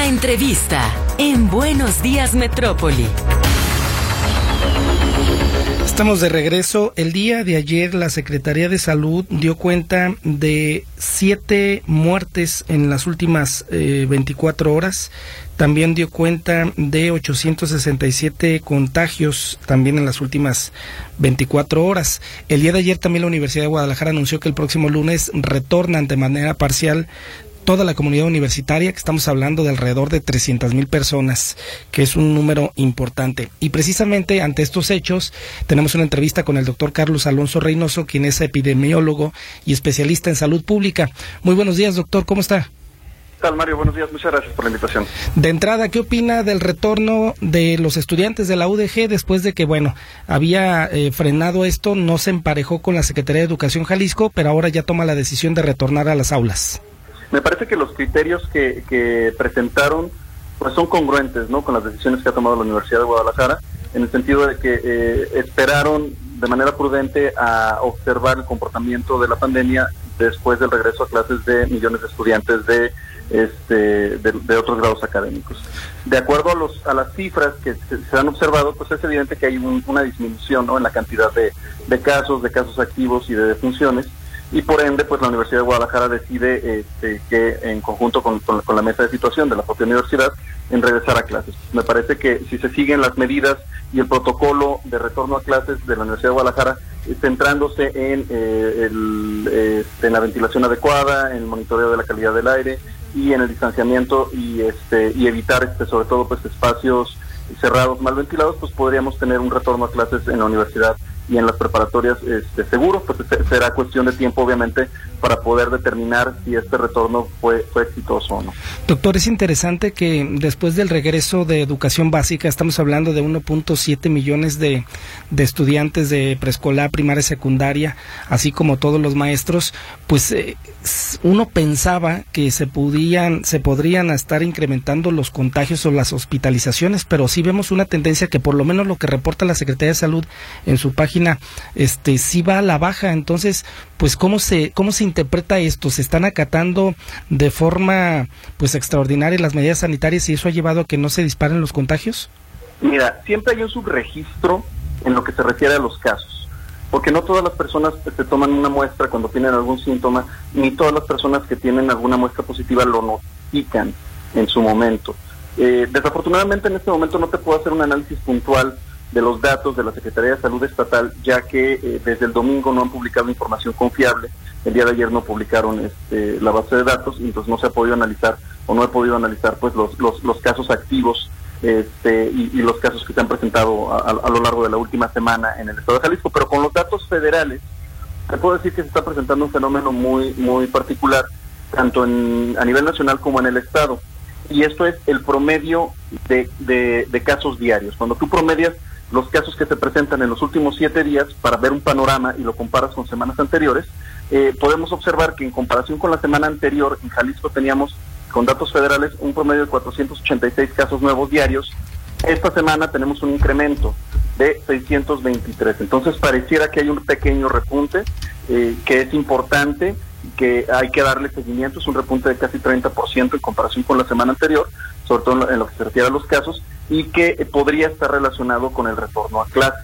La entrevista en Buenos Días Metrópoli. Estamos de regreso. El día de ayer la Secretaría de Salud dio cuenta de 7 muertes en las últimas 24 horas. También dio cuenta de 867 contagios también en las últimas 24 horas. El día de ayer también la Universidad de Guadalajara anunció que el próximo lunes retornan de manera parcial toda la comunidad universitaria, que estamos hablando de alrededor de 300,000 personas, que es un número importante. Y precisamente ante estos hechos tenemos una entrevista con el doctor Carlos Alonso Reynoso, quien es epidemiólogo y especialista en salud pública. Muy buenos días, doctor, ¿cómo está? ¿Qué tal, Mario? Buenos días, muchas gracias por la invitación. De entrada, ¿qué opina del retorno de los estudiantes de la UDG después de que, había frenado esto, no se emparejó con la Secretaría de Educación Jalisco, pero ahora ya toma la decisión de retornar a las aulas? Me parece que los criterios que presentaron pues son congruentes, ¿no?, con las decisiones que ha tomado la Universidad de Guadalajara, en el sentido de que esperaron de manera prudente a observar el comportamiento de la pandemia después del regreso a clases de millones de estudiantes de otros grados académicos. De acuerdo a las cifras que se han observado, pues es evidente que hay una disminución, ¿no?, en la cantidad de casos activos y de defunciones. Y por ende, pues la Universidad de Guadalajara decide que en conjunto con la mesa de situación de la propia universidad, en regresar a clases. Me parece que si se siguen las medidas y el protocolo de retorno a clases de la Universidad de Guadalajara, centrándose en la ventilación adecuada, en el monitoreo de la calidad del aire y en el distanciamiento y evitar sobre todo pues espacios cerrados mal ventilados, pues podríamos tener un retorno a clases en la universidad y en las preparatorias seguros. Pues será cuestión de tiempo, obviamente, para poder determinar si este retorno fue exitoso o no. Doctor, es interesante que después del regreso de educación básica, estamos hablando de 1.7 millones de estudiantes de preescolar, primaria y secundaria, así como todos los maestros, pues uno pensaba que se podrían estar incrementando los contagios o las hospitalizaciones, pero sí vemos una tendencia que por lo menos lo que reporta la Secretaría de Salud en su página, sí va a la baja. Entonces, pues ¿cómo se interpreta esto? ¿Se están acatando de forma pues extraordinaria las medidas sanitarias y eso ha llevado a que no se disparen los contagios? Mira, siempre hay un subregistro en lo que se refiere a los casos, porque no todas las personas se toman una muestra cuando tienen algún síntoma, ni todas las personas que tienen alguna muestra positiva lo notifican en su momento. Desafortunadamente en este momento no te puedo hacer un análisis puntual de los datos de la Secretaría de Salud Estatal, ya que desde el domingo no han publicado información confiable. El día de ayer no publicaron la base de datos, y entonces no se ha podido analizar, o no he podido analizar pues los casos activos y los casos que se han presentado a lo largo de la última semana en el estado de Jalisco. Pero con los datos federales, te puedo decir que se está presentando un fenómeno muy, muy particular, tanto a nivel nacional como en el estado. Y esto es el promedio de casos diarios. Cuando tú promedias los casos que se presentan en los últimos 7 días para ver un panorama y lo comparas con semanas anteriores, podemos observar que en comparación con la semana anterior, en Jalisco teníamos, con datos federales, un promedio de 486 casos nuevos diarios. Esta semana tenemos un incremento de 623. Entonces pareciera que hay un pequeño repunte que es importante, que hay que darle seguimiento. Es un repunte de casi 30% en comparación con la semana anterior, sobre todo en lo que se refiere a los casos, y que podría estar relacionado con el retorno a clases.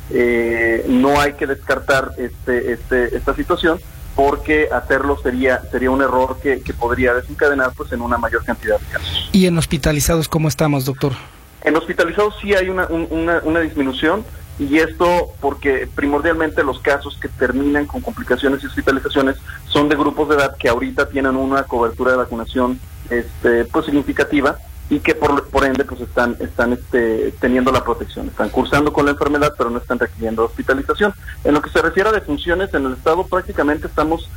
No hay que descartar esta situación, porque hacerlo sería un error que podría desencadenar pues en una mayor cantidad de casos. ¿Y en hospitalizados cómo estamos, doctor? En hospitalizados sí hay una disminución, y esto porque primordialmente los casos que terminan con complicaciones y hospitalizaciones son de grupos de edad que ahorita tienen una cobertura de vacunación pues significativa, y que por ende pues están teniendo la protección, están cursando con la enfermedad, pero no están requiriendo hospitalización. En lo que se refiere a defunciones en el estado, prácticamente estamos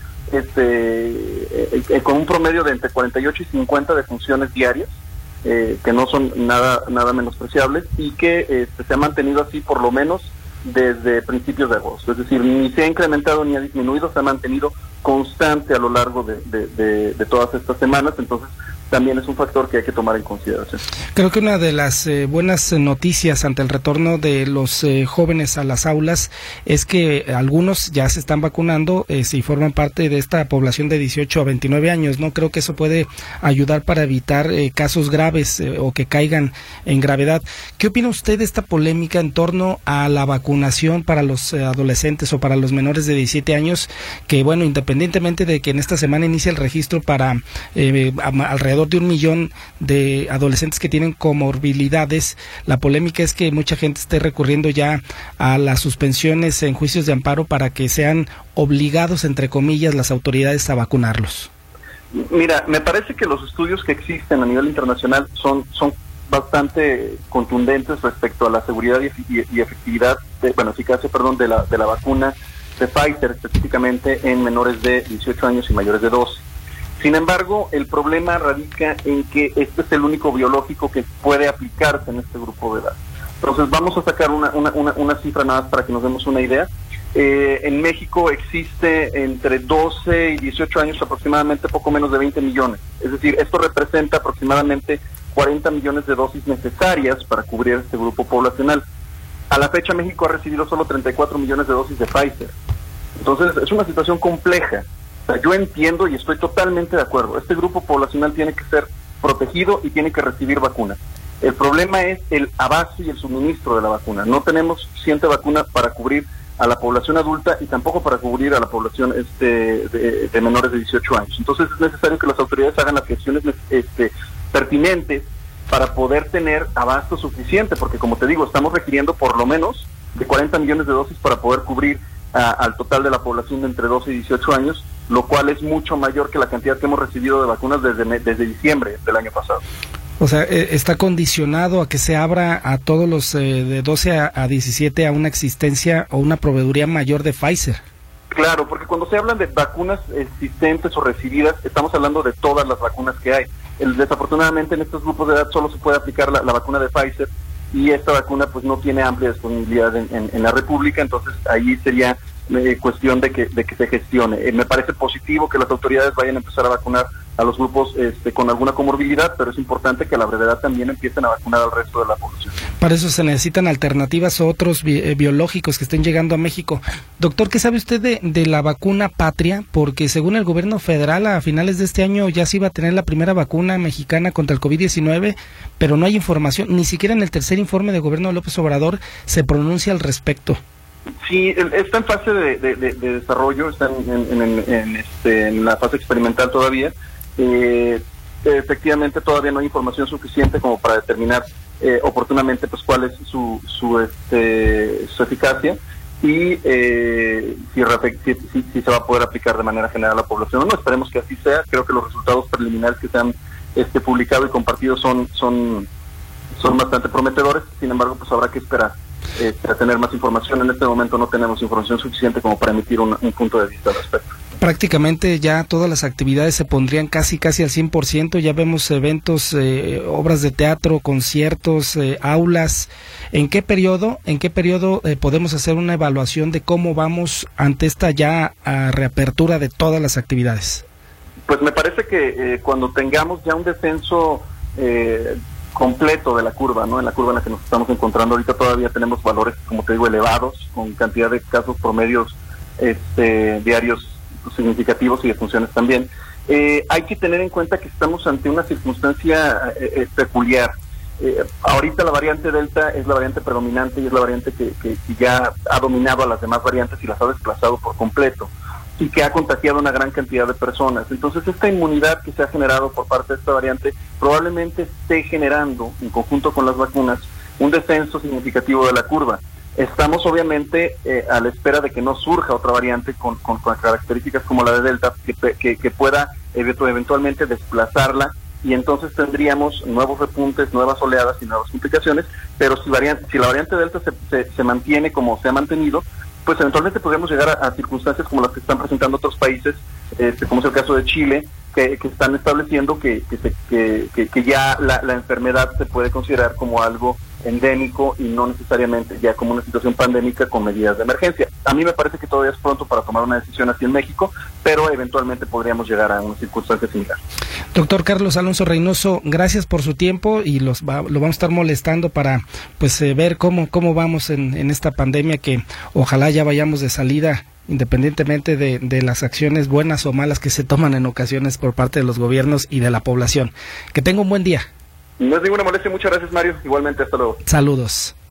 con un promedio de entre 48 y 50 defunciones diarias, que no son nada menospreciables, y que se ha mantenido así por lo menos desde principios de agosto. Es decir, ni se ha incrementado ni ha disminuido, se ha mantenido constante a lo largo de todas estas semanas. Entonces también es un factor que hay que tomar en consideración. Creo que una de las buenas noticias ante el retorno de los jóvenes a las aulas es que algunos ya se están vacunando y forman parte de esta población de 18 a 29 años, ¿no? Creo que eso puede ayudar para evitar casos graves o que caigan en gravedad. ¿Qué opina usted de esta polémica en torno a la vacunación para los adolescentes o para los menores de 17 años? Que bueno, independientemente de que en esta semana inicia el registro para alrededor de 1 millón de adolescentes que tienen comorbilidades, la polémica es que mucha gente esté recurriendo ya a las suspensiones en juicios de amparo para que sean obligados, entre comillas, las autoridades a vacunarlos. Mira, me parece que los estudios que existen a nivel internacional son bastante contundentes respecto a la seguridad y efectividad, eficacia de la vacuna de Pfizer, específicamente en menores de 18 años y mayores de 12. Sin embargo, el problema radica en que este es el único biológico que puede aplicarse en este grupo de edad. Entonces vamos a sacar una cifra nada más para que nos demos una idea. En México existe entre 12 y 18 años aproximadamente poco menos de 20 millones. Es decir, esto representa aproximadamente 40 millones de dosis necesarias para cubrir este grupo poblacional. A la fecha México ha recibido solo 34 millones de dosis de Pfizer. Entonces es una situación compleja. O sea, yo entiendo y estoy totalmente de acuerdo. Este grupo poblacional tiene que ser protegido y tiene que recibir vacunas. El problema es el abasto y el suministro de la vacuna. No tenemos suficiente vacuna para cubrir a la población adulta y tampoco para cubrir a la población de menores de 18 años. Entonces es necesario que las autoridades hagan las gestiones pertinentes para poder tener abasto suficiente, porque como te digo, estamos requiriendo por lo menos de 40 millones de dosis para poder cubrir al total de la población de entre 12 y 18 años, lo cual es mucho mayor que la cantidad que hemos recibido de vacunas desde diciembre del año pasado. O sea, está condicionado a que se abra a todos los de 12 a 17 a una existencia o una proveeduría mayor de Pfizer. Claro, porque cuando se hablan de vacunas existentes o recibidas, estamos hablando de todas las vacunas que hay. Desafortunadamente en estos grupos de edad solo se puede aplicar la vacuna de Pfizer y esta vacuna pues no tiene amplia disponibilidad en la República, entonces ahí sería cuestión de que se gestione. Me parece positivo que las autoridades vayan a empezar a vacunar a los grupos con alguna comorbilidad, pero es importante que a la brevedad también empiecen a vacunar al resto de la población. Para eso se necesitan alternativas o otros biológicos que estén llegando a México. Doctor, ¿qué sabe usted de la vacuna Patria? Porque según el gobierno federal, a finales de este año ya se iba a tener la primera vacuna mexicana contra el COVID-19, pero no hay información, ni siquiera en el tercer informe de gobierno de López Obrador se pronuncia al respecto. Sí, está en fase de desarrollo, está en la fase experimental todavía. Efectivamente todavía no hay información suficiente como para determinar oportunamente pues cuál es su eficacia y si se va a poder aplicar de manera general a la población o no. Esperemos que así sea. Creo que los resultados preliminares que se han publicado y compartido son bastante prometedores. Sin embargo, pues habrá que esperar a tener más información. En este momento no tenemos información suficiente como para emitir un punto de vista al respecto. Prácticamente ya todas las actividades se pondrían casi al 100%, ya vemos eventos, obras de teatro, conciertos, aulas. ¿En qué periodo podemos hacer una evaluación de cómo vamos ante esta ya reapertura de todas las actividades? Pues me parece que cuando tengamos ya un descenso completo de la curva, ¿no? En la curva en la que nos estamos encontrando ahorita todavía tenemos valores, como te digo, elevados, con cantidad de casos promedios diarios significativos y de funciones también. Hay que tener en cuenta que estamos ante una circunstancia peculiar. Ahorita la variante Delta es la variante predominante y es la variante que ya ha dominado a las demás variantes y las ha desplazado por completo y que ha contagiado a una gran cantidad de personas. Entonces esta inmunidad que se ha generado por parte de esta variante probablemente esté generando, en conjunto con las vacunas, un descenso significativo de la curva. Estamos obviamente a la espera de que no surja otra variante con características como la de Delta que pueda eventualmente desplazarla, y entonces tendríamos nuevos repuntes, nuevas oleadas y nuevas complicaciones. Pero si la variante Delta se mantiene como se ha mantenido, pues eventualmente podríamos llegar a circunstancias como las que están presentando otros países, como es el caso de Chile, que están estableciendo que ya la enfermedad se puede considerar como algo endémico y no necesariamente ya como una situación pandémica con medidas de emergencia. A mí me parece que todavía es pronto para tomar una decisión así en México, pero eventualmente podríamos llegar a una circunstancia similar. Doctor Carlos Alonso Reynoso, gracias por su tiempo y lo vamos a estar molestando para pues ver cómo vamos en esta pandemia, que ojalá ya vayamos de salida, independientemente de las acciones buenas o malas que se toman en ocasiones por parte de los gobiernos y de la población. Que tenga un buen día. No es ninguna molestia, muchas gracias, Mario. Igualmente, hasta luego. Saludos.